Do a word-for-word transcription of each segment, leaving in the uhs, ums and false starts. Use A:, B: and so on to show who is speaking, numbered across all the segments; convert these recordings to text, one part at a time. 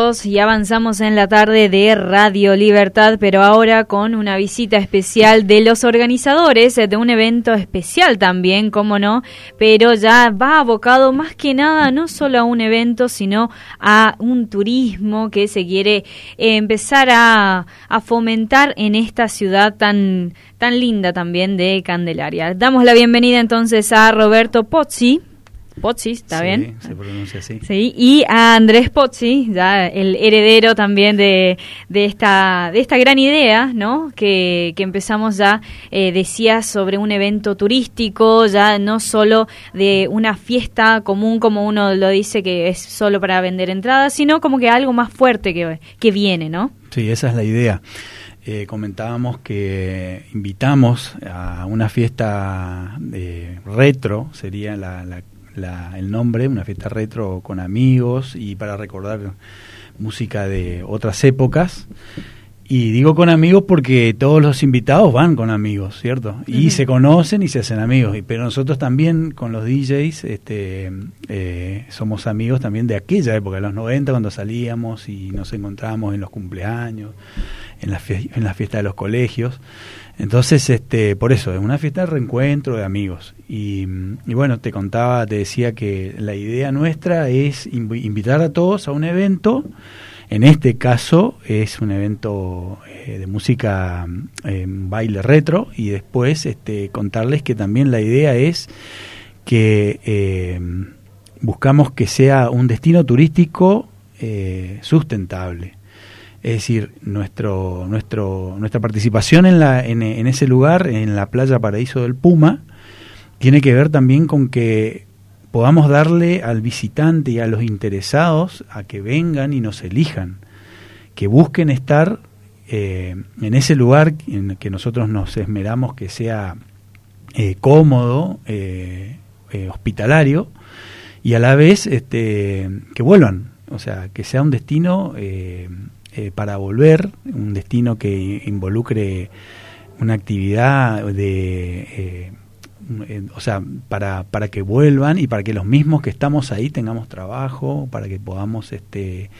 A: minutos y avanzamos en la tarde de Radio Libertad, pero ahora con una visita especial de los organizadores de un evento especial también, cómo no, pero ya va abocado más que nada no solo a un evento, sino a un turismo que se quiere eh, empezar a, a fomentar en esta ciudad tan, tan linda también de Candelaria. Damos la bienvenida entonces a Roberto Pozzi. Pozzi, ¿está
B: sí,
A: bien?
B: Se pronuncia así.
A: Sí, y a Andrés Pozzi, ya el heredero también de, de esta de esta gran idea, ¿no? Que, que empezamos ya, eh, decía, sobre un evento turístico, ya no solo de una fiesta común como uno lo dice que es solo para vender entradas, sino como que algo más fuerte que, que viene, ¿no?
B: Sí, esa es la idea. Eh, comentábamos que invitamos a una fiesta de retro, sería la, la La, el nombre, una fiesta retro con amigos y para recordar música de otras épocas. Y digo con amigos porque todos los invitados van con amigos, ¿cierto? Y uh-huh. se conocen y se hacen amigos. Y, pero nosotros también con los D Js este, eh, somos amigos también de aquella época, de los noventa, cuando salíamos y nos encontrábamos en los cumpleaños, en la, fie- en la fiesta de los colegios. Entonces, este, por eso, es una fiesta de reencuentro de amigos. Y, y bueno, te contaba, te decía que la idea nuestra es inv- invitar a todos a un evento. En este caso es un evento eh, de música, eh, baile retro, y después este, contarles que también la idea es que eh, buscamos que sea un destino turístico eh, sustentable. Es decir, nuestro, nuestro, nuestra participación en, la, en, en ese lugar, en la playa Paraíso del Puma, tiene que ver también con que podamos darle al visitante y a los interesados a que vengan y nos elijan, que busquen estar eh, en ese lugar en que nosotros nos esmeramos que sea eh, cómodo, eh, eh, hospitalario, y a la vez este, que vuelvan, o sea, que sea un destino eh, eh, para volver, un destino que involucre una actividad de... Eh, o sea, para para que vuelvan y para que los mismos que estamos ahí tengamos trabajo, para que podamos este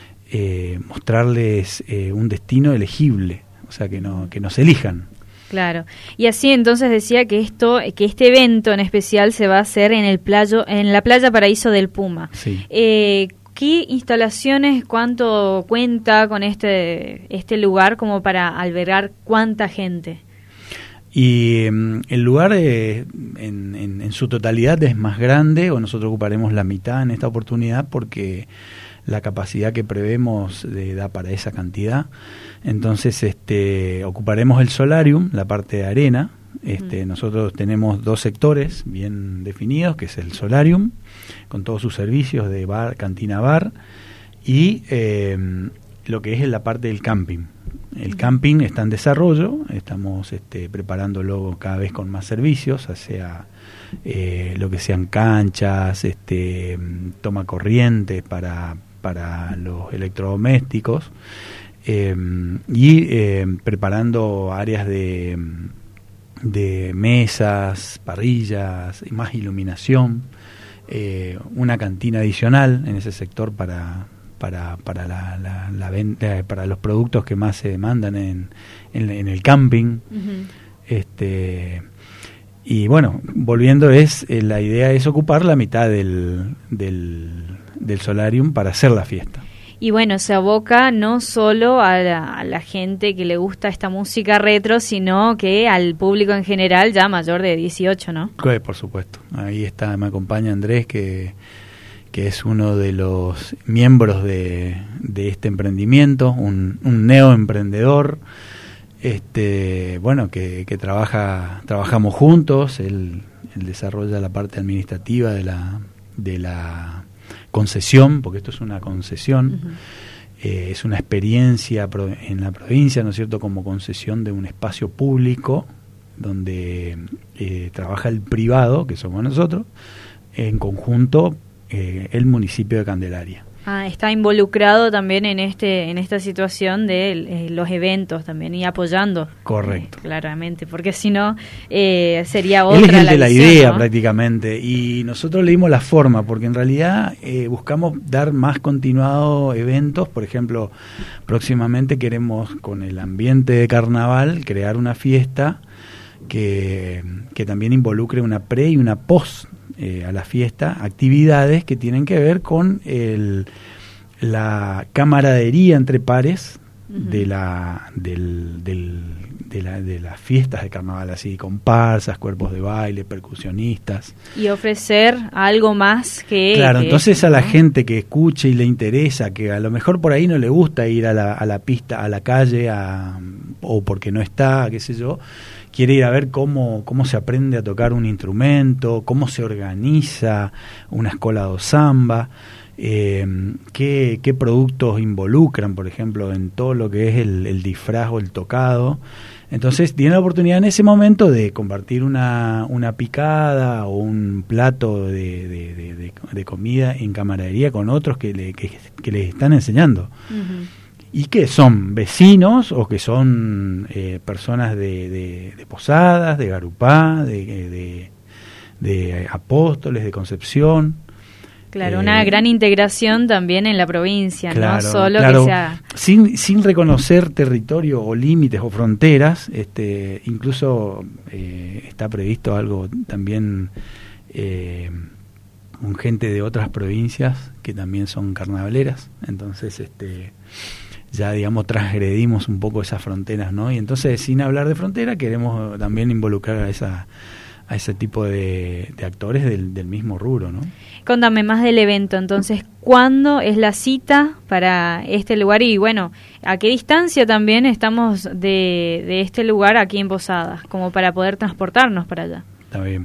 B: eh, mostrarles eh, un destino elegible, o sea, que no que nos elijan.
A: Claro. Y así entonces decía que esto que este evento en especial se va a hacer en el playo en la playa Paraíso del Puma.
B: Sí.
A: Eh, ¿Qué instalaciones, cuánto cuenta con este este lugar como para albergar cuánta gente?
B: Y um, el lugar eh, en, en, en su totalidad es más grande, o nosotros ocuparemos la mitad en esta oportunidad porque la capacidad que prevemos de, da para esa cantidad. Entonces este, ocuparemos el solarium, la parte de arena. Este, mm. Nosotros tenemos dos sectores bien definidos, que es el solarium, con todos sus servicios de bar, cantina bar, y eh, lo que es la parte del camping. El camping está en desarrollo, estamos este, preparándolo cada vez con más servicios, ya sea eh, lo que sean canchas, este, toma corriente para, para los electrodomésticos, eh, y eh, preparando áreas de, de mesas, parrillas, y más iluminación, eh, una cantina adicional en ese sector para... para para la, la, la venta, para los productos que más se demandan en, en, en el camping. Uh-huh. Este y bueno, volviendo es eh, la idea es ocupar la mitad del, del del solarium para hacer la fiesta.
A: Y bueno, se aboca no solo a la, a la gente que le gusta esta música retro, sino que al público en general ya mayor de dieciocho, ¿no?
B: Sí, por supuesto. Ahí está, me acompaña Andrés, que que es uno de los miembros de, de este emprendimiento, un, un neoemprendedor, este, bueno, que, que trabaja, trabajamos juntos, él, él desarrolla la parte administrativa de la, de la concesión, porque esto es una concesión, uh-huh. eh, es una experiencia pro, en la provincia, ¿no es cierto?, como concesión de un espacio público, donde eh, trabaja el privado, que somos nosotros, en conjunto, Eh, el municipio de Candelaria.
A: Ah, está involucrado también en este en esta situación de eh, los eventos también y apoyando.
B: Correcto.
A: Eh, claramente, porque si no eh, sería otra.
B: Él es el
A: la
B: de la
A: visión,
B: idea,
A: ¿no?
B: prácticamente, y nosotros le dimos la forma, porque en realidad eh, buscamos dar más continuado eventos. Por ejemplo, próximamente queremos, con el ambiente de carnaval, crear una fiesta que, que también involucre una pre y una post eh, a la fiesta, actividades que tienen que ver con el, la camaradería entre pares uh-huh. de la del, del de, la, de las fiestas de carnaval, así, comparsas, cuerpos de baile, percusionistas.
A: Y ofrecer algo más que...
B: Claro,
A: que
B: entonces
A: eso,
B: a la
A: ¿no?
B: gente que escuche y le interesa, que a lo mejor por ahí no le gusta ir a la, a la pista, a la calle, a, o porque no está, qué sé yo, quiere ir a ver cómo, cómo se aprende a tocar un instrumento, cómo se organiza una escuela de samba, eh, qué, qué productos involucran, por ejemplo, en todo lo que es el, el disfraz o el tocado. Entonces tiene la oportunidad en ese momento de compartir una, una picada o un plato de, de, de, de, de comida en camaradería con otros que le, que, que les están enseñando. Uh-huh. Y que son vecinos o que son eh, personas de, de, de Posadas, de Garupá, de, de, de Apóstoles, de Concepción.
A: Claro,
B: eh,
A: una gran integración también en la provincia,
B: claro,
A: no solo
B: claro,
A: que sea...
B: Sin, sin reconocer territorio o límites o fronteras, este, incluso eh, está previsto algo también eh, con gente de otras provincias que también son carnavaleras, entonces... este ya digamos transgredimos un poco esas fronteras, ¿no? Y entonces, sin hablar de frontera, queremos también involucrar a esa a ese tipo de, de actores del, del mismo rubro, ¿no?
A: Contame más del evento, entonces, ¿cuándo es la cita para este lugar? Y bueno, ¿a qué distancia también estamos de, de este lugar aquí en Posadas, como para poder transportarnos para allá?
B: Está bien.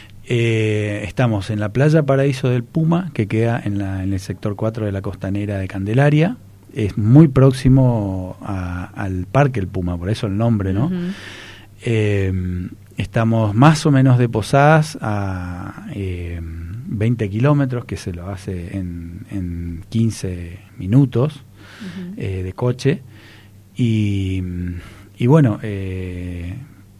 B: Eh, estamos en la playa Paraíso del Puma, que queda en, la, en el sector cuatro de la costanera de Candelaria. Es muy próximo a, al Parque El Puma, por eso el nombre, ¿no? Uh-huh. Eh, estamos más o menos de Posadas a eh, veinte kilómetros, que se lo hace en, en quince minutos uh-huh. eh, de coche. Y, y bueno, eh,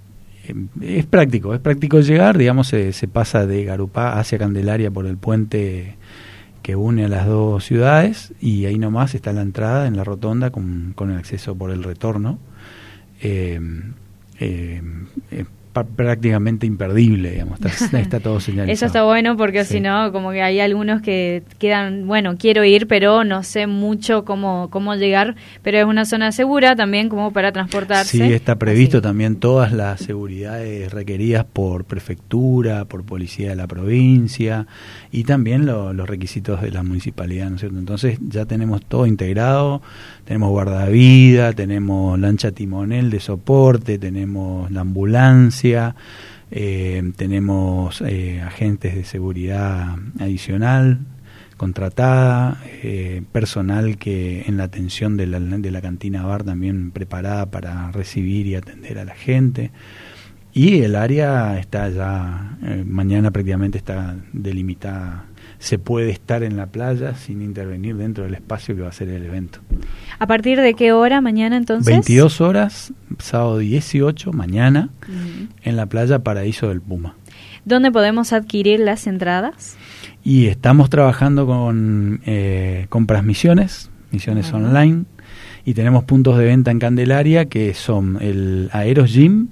B: es práctico, es práctico llegar, digamos, se, se pasa de Garupá hacia Candelaria por el puente que une a las dos ciudades, y ahí nomás está la entrada en la rotonda con, con el acceso por el retorno. Eh, eh, eh, prácticamente imperdible, digamos, está, está todo señalizado.
A: Eso está bueno porque
B: sí.
A: Si no, como que hay algunos que quedan, bueno, quiero ir, pero no sé mucho cómo cómo llegar, pero es una zona segura también como para transportarse.
B: Sí, está previsto
A: Así.
B: También todas las seguridades requeridas por prefectura, por policía de la provincia, y también lo, los requisitos de la municipalidad, ¿no es cierto? Entonces ya tenemos todo integrado, tenemos guardavida, tenemos lancha timonel de soporte, tenemos la ambulancia, Eh, tenemos eh, agentes de seguridad adicional contratada, eh, personal que en la atención de la, de la cantina bar también preparada para recibir y atender a la gente, y el área está ya eh, mañana prácticamente está delimitada. Se puede estar en la playa sin intervenir dentro del espacio que va a ser el evento.
A: ¿A partir de qué hora mañana entonces?
B: veintidós horas, sábado dieciocho, mañana, uh-huh. en la playa Paraíso del Puma.
A: ¿Dónde podemos adquirir las entradas?
B: Y estamos trabajando con eh, compras misiones, misiones uh-huh. online, y tenemos puntos de venta en Candelaria que son el Aeros Gym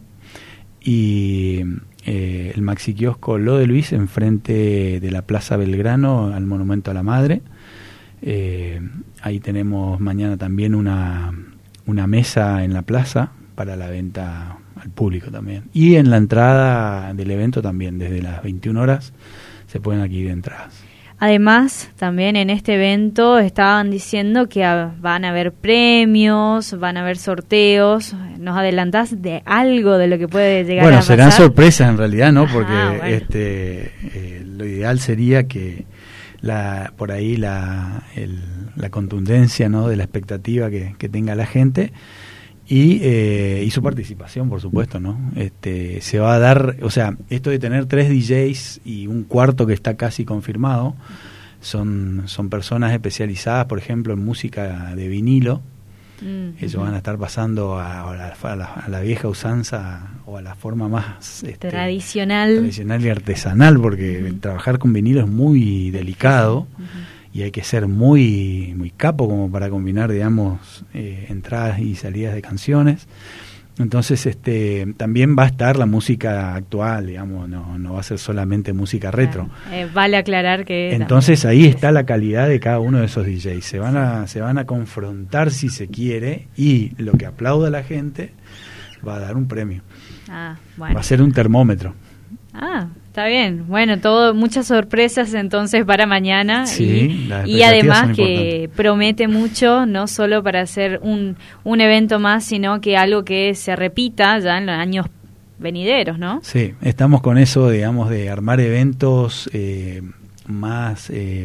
B: y... Eh, el Maxi Kiosco Lo de Luis, enfrente de la Plaza Belgrano, al Monumento a la Madre. Eh, ahí tenemos mañana también una, una mesa en la plaza para la venta al público también. Y en la entrada del evento también, desde las veintiuna horas, se pueden adquirir entradas.
A: Además, también en este evento estaban diciendo que van a haber premios, van a haber sorteos. ¿Nos adelantás de algo de lo que puede llegar
B: bueno,
A: a pasar?
B: Bueno, serán sorpresas en realidad, ¿no? Porque
A: ah, bueno.
B: este eh, lo ideal sería que la por ahí la, el, la contundencia, ¿no?, de la expectativa que, que tenga la gente y eh, y su participación, por supuesto, ¿no? Este se va a dar, o sea, esto de tener tres D Js y un cuarto que está casi confirmado, son, son personas especializadas, por ejemplo, en música de vinilo. Mm, ellos uh-huh. van a estar pasando a, a, la, a, la, a la vieja usanza o a la forma más este,
A: tradicional
B: tradicional y artesanal, porque uh-huh. trabajar con vinilo es muy delicado uh-huh. y hay que ser muy muy capo como para combinar, digamos, eh, entradas y salidas de canciones. Entonces, este, también va a estar la música actual, digamos, no, no va a ser solamente música retro.
A: Eh, vale aclarar que...
B: Entonces ahí está la calidad de cada uno de esos D Js. Se van a, se van a confrontar si se quiere, y lo que aplauda la gente va a dar un premio.
A: Ah, bueno.
B: Va a ser un termómetro.
A: Ah, está bien. Bueno, todo, muchas sorpresas entonces para mañana.
B: Sí,
A: y, y además que promete mucho, no solo para hacer un, un evento más, sino que algo que se repita ya en los años venideros, ¿no?
B: Sí, estamos con eso, digamos, de armar eventos eh, más eh,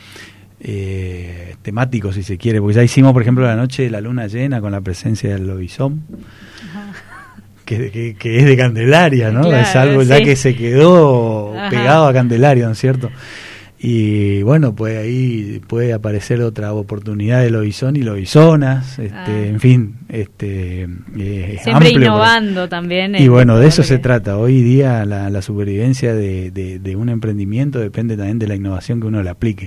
B: eh, temáticos, si se quiere, porque ya hicimos, por ejemplo, la noche de la luna llena con la presencia del lobizón. Ajá. Que, que, que es de Candelaria, ¿no? Claro, es algo ya sí. que se quedó Ajá. pegado a Candelaria, ¿no es cierto? Y bueno, pues ahí puede aparecer otra oportunidad de lobizón y lobizonas, este, ah. en fin, este eh,
A: siempre
B: amplio,
A: innovando
B: pero,
A: también.
B: Y bueno, de eso se trata. Hoy día la, la supervivencia de, de, de un emprendimiento depende también de la innovación que uno le aplique.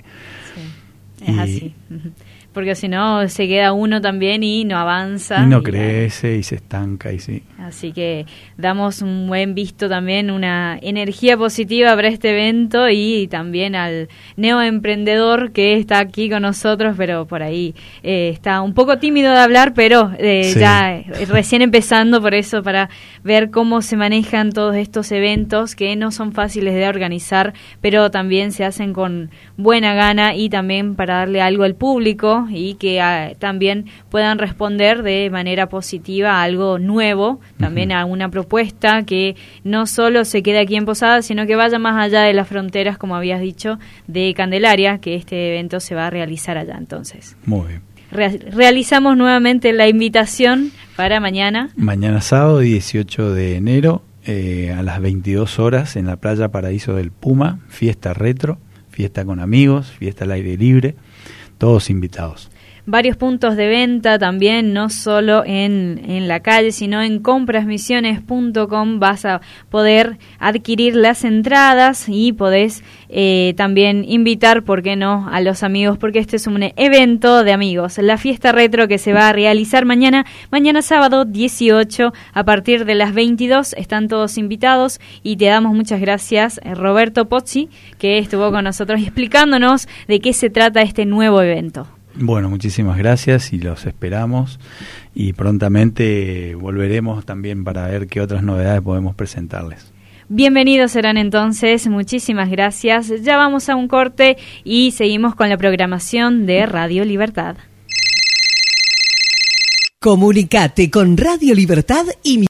A: Sí, es y, así. Porque si no, se queda uno también y no avanza.
B: Y no
A: y
B: crece ya. y se estanca. y sí.
A: Así que damos un buen visto también, una energía positiva para este evento, y también al neoemprendedor que está aquí con nosotros, pero por ahí eh, está un poco tímido de hablar, pero eh, sí. ya eh, recién empezando, por eso, para ver cómo se manejan todos estos eventos que no son fáciles de organizar, pero también se hacen con buena gana, y también para darle algo al público, y que uh, también puedan responder de manera positiva a algo nuevo, también uh-huh. a una propuesta que no solo se quede aquí en Posadas, sino que vaya más allá de las fronteras, como habías dicho, de Candelaria, que este evento se va a realizar allá. Entonces,
B: muy bien.
A: Re- realizamos nuevamente la invitación para mañana.
B: Mañana sábado dieciocho de enero eh, a las veintidós horas en la playa Paraíso del Puma, fiesta retro, fiesta con amigos, fiesta al aire libre. Todos invitados.
A: Varios puntos de venta también, no solo en, en la calle, sino en compras misiones punto com vas a poder adquirir las entradas, y podés eh, también invitar, ¿por qué no?, a los amigos, porque este es un evento de amigos. La fiesta retro que se va a realizar mañana, mañana sábado dieciocho, a partir de las veintidós, están todos invitados, y te damos muchas gracias, Roberto Pozzi, que estuvo con nosotros explicándonos de qué se trata este nuevo evento.
B: Bueno, muchísimas gracias y los esperamos, y prontamente volveremos también para ver qué otras novedades podemos presentarles.
A: Bienvenidos serán entonces, muchísimas gracias. Ya vamos a un corte y seguimos con la programación de Radio Libertad.
C: Comunicate con Radio Libertad y